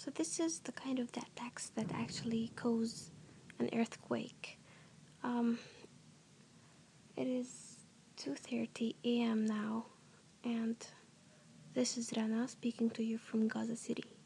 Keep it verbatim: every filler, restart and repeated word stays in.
So this is the kind of the attacks that actually cause an earthquake. Um, it is two thirty a m now, and this is Rana speaking to you from Gaza City.